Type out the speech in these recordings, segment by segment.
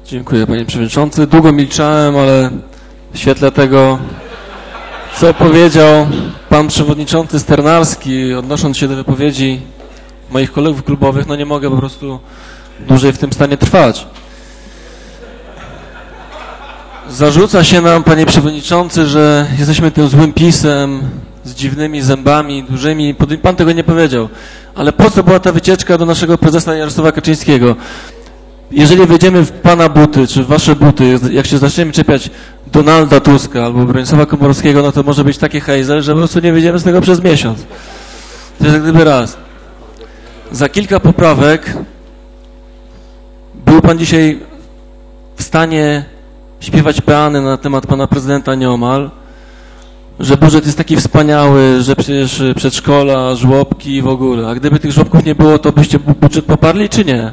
Dziękuję, panie przewodniczący. Długo milczałem, ale w świetle tego, co powiedział pan przewodniczący Sternalski, odnosząc się do wypowiedzi moich kolegów klubowych, no nie mogę po prostu dłużej w tym stanie trwać. Zarzuca się nam, panie przewodniczący, że jesteśmy tym złym PiS-em z dziwnymi zębami dużymi. Pan tego nie powiedział. Ale po co była ta wycieczka do naszego prezesa Jarosława Kaczyńskiego? Jeżeli wejdziemy w pana buty, czy w wasze buty, jak się zaczniemy czepiać Donalda Tuska albo Bronisława Komorowskiego, no to może być takie hejzel, że po prostu nie wyjdziemy z tego przez miesiąc. To jest jak gdyby raz. Za kilka poprawek był pan dzisiaj w stanie śpiewać peany na temat pana prezydenta nieomal, że budżet jest taki wspaniały, że przecież przedszkola, żłobki i w ogóle. A gdyby tych żłobków nie było, to byście budżet poparli, czy nie?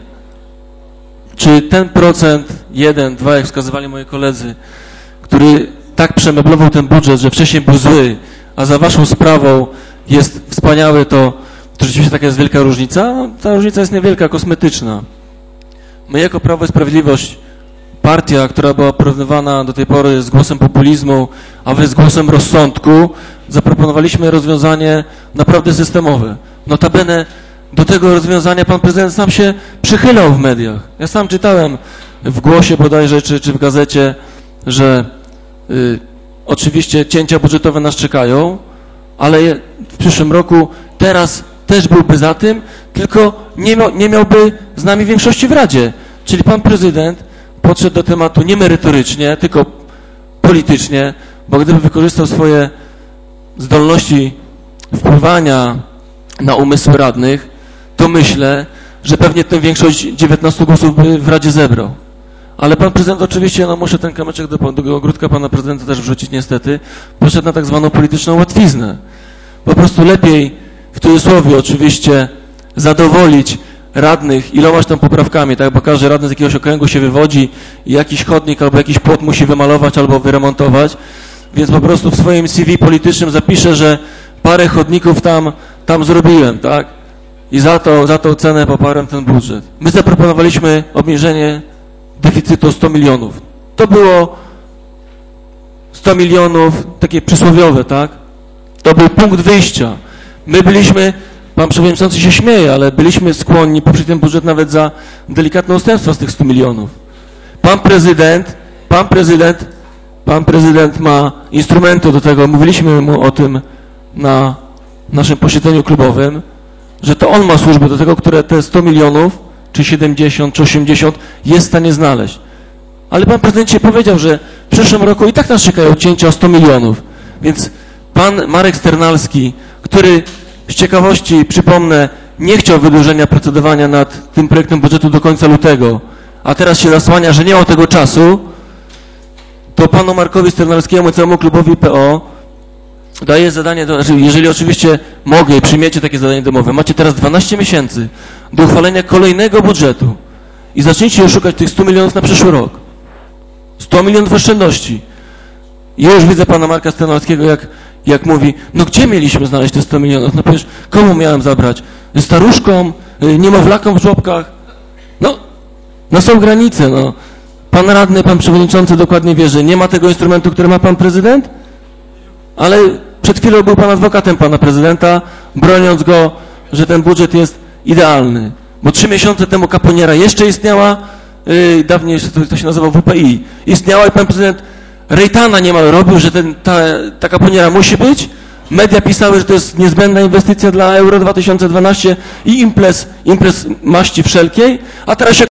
Czy ten procent, 1, 2, jak wskazywali moi koledzy, który tak przemeblował ten budżet, że wcześniej był zły, a za waszą sprawą jest wspaniały, to rzeczywiście taka jest wielka różnica? No, ta różnica jest niewielka, kosmetyczna. My jako Prawo i Sprawiedliwość, partia, która była porównywana do tej pory z głosem populizmu, a wy z głosem rozsądku, zaproponowaliśmy rozwiązanie naprawdę systemowe. Notabene do tego rozwiązania pan prezydent sam się przychylał w mediach. Ja sam czytałem w Głosie bodajże, czy w gazecie, że oczywiście cięcia budżetowe nas czekają, ale w przyszłym roku teraz też byłby za tym, tylko nie miałby z nami większości w Radzie. Czyli pan prezydent podszedł do tematu nie merytorycznie, tylko politycznie, bo gdyby wykorzystał swoje zdolności wpływania na umysły radnych, to myślę, że pewnie tę większość 19 głosów by w Radzie zebrał. Ale pan prezydent oczywiście, no muszę ten kamyczek do ogródka pana prezydenta też wrzucić niestety, poszedł na tak zwaną polityczną łatwiznę. Po prostu lepiej, w cudzysłowie oczywiście, zadowolić radnych ilomaś tam poprawkami, tak, bo każdy radny z jakiegoś okręgu się wywodzi i jakiś chodnik albo jakiś płot musi wymalować albo wyremontować, więc po prostu w swoim CV politycznym zapiszę, że parę chodników tam zrobiłem, tak, i za tą cenę poparłem ten budżet. My zaproponowaliśmy obniżenie deficytu o 100 milionów. To było 100 milionów, takie przysłowiowe, tak, to był punkt wyjścia. My byliśmy, pan przewodniczący się śmieje, ale byliśmy skłonni poprzeć ten budżet nawet za delikatne ustępstwa z tych 100 milionów. Pan prezydent ma instrumenty do tego, mówiliśmy mu o tym na naszym posiedzeniu klubowym, że to on ma służby do tego, które te 100 milionów, czy 70, czy 80 jest w stanie znaleźć. Ale pan prezydent się powiedział, że w przyszłym roku i tak nas czekają cięcia o 100 milionów. Więc pan Marek Sternalski, który z ciekawości, przypomnę, nie chciał wydłużenia procedowania nad tym projektem budżetu do końca lutego, a teraz się zasłania, że nie ma tego czasu, to panu Markowi Sternalskiemu, całemu klubowi PO daję zadanie, jeżeli oczywiście mogę i przyjmiecie takie zadanie domowe, macie teraz 12 miesięcy do uchwalenia kolejnego budżetu i zacznijcie szukać tych 100 milionów na przyszły rok. 100 milionów oszczędności. I już widzę pana Marka Sternalskiego, jak mówi, no gdzie mieliśmy znaleźć te 100 milionów? No przecież komu miałem zabrać? Staruszkom? Niemowlakom w żłobkach? No są granice, no. Pan radny, pan przewodniczący dokładnie wie, że nie ma tego instrumentu, który ma pan prezydent, ale przed chwilą był pan adwokatem pana prezydenta, broniąc go, że ten budżet jest idealny. Bo 3 miesiące temu kaponiera jeszcze istniała, dawniej jeszcze to się nazywało WPI, istniała i pan prezydent Rejtana niemal robił, że ta kaponiera musi być. Media pisały, że to jest niezbędna inwestycja dla Euro 2012 i imprez maści wszelkiej, a teraz się